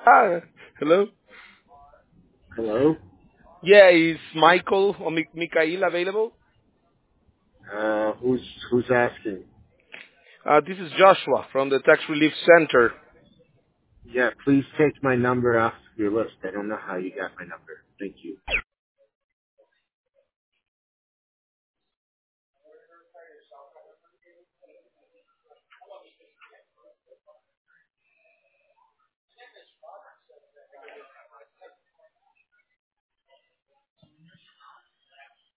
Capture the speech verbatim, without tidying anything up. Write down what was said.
Ah, hello? Hello? Yeah, is Michael or Mi- Mikhail available? Uh, who's, who's asking? Uh, this is Joshua from the Tax Relief Center. Yeah, please take my number off your list. I don't know how you got my number. Thank you.